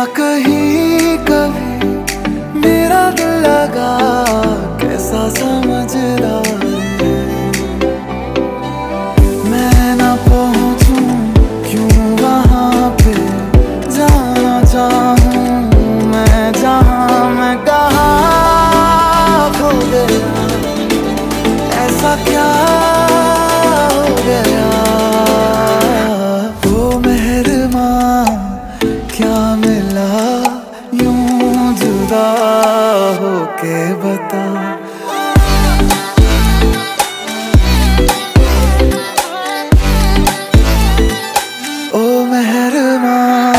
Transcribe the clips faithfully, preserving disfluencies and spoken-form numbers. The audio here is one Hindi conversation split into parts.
कहीं कभी मेरा दिल लगा, कैसा समझदार है। मैं ना पहुंचूं क्यों वहां पे, जाना चाहूं मैं जहां, मैं कहाँ खो गया, ऐसा क्या हो गया। ओ मेहरबां क्या मिला यूं जुदा होके बता। ओ मेहरबां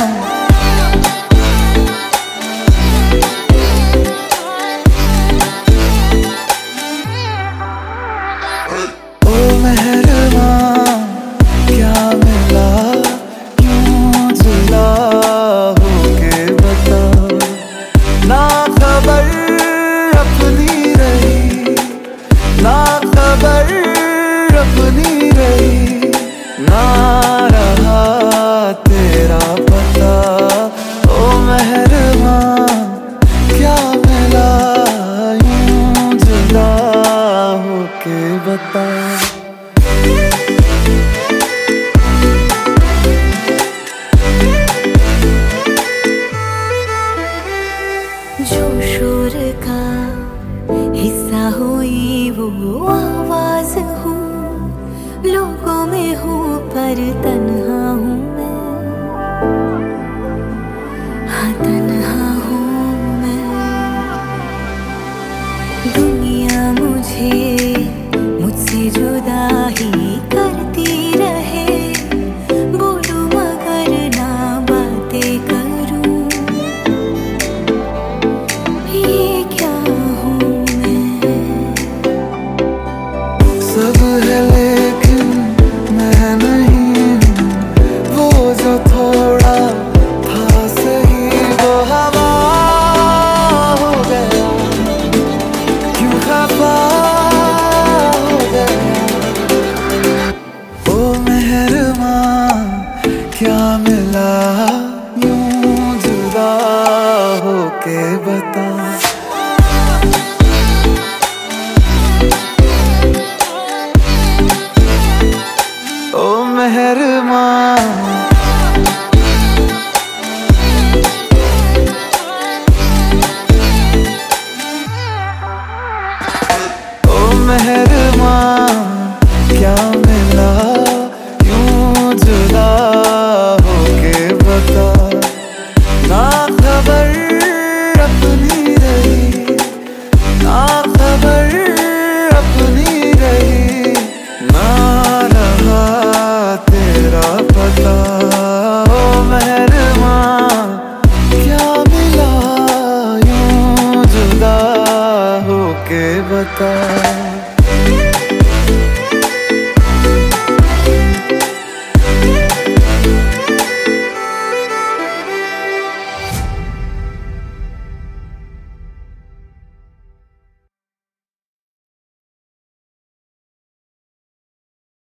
ओ मेहरबां क्या मिला यूं जुदा होके बता। ना खबर अपनी रही, ना खबर अपनी रही, ना रहा तेरा पता। ओ मेहरबां क्या मिला यूं जुदा होके बता। जो शोर का हिस्सा हुई वो आवाज हूँ, लोगों में हूँ पर तन्हा हूँ मैं, हाँ तन्हा हूँ मैं। दुनिया मुझे मुझसे जुदा ही करती रहे, बोलूं मगर ना बातें करूं, ये क्या हूँ मैं। सब है लेकिन मैं नहीं हूँ, वो जो थोड़ा था सही वो हवा हो गया, क्यों खफा हो गया। ओ मेहरबां क्या मिला यूं जुदा होके बता।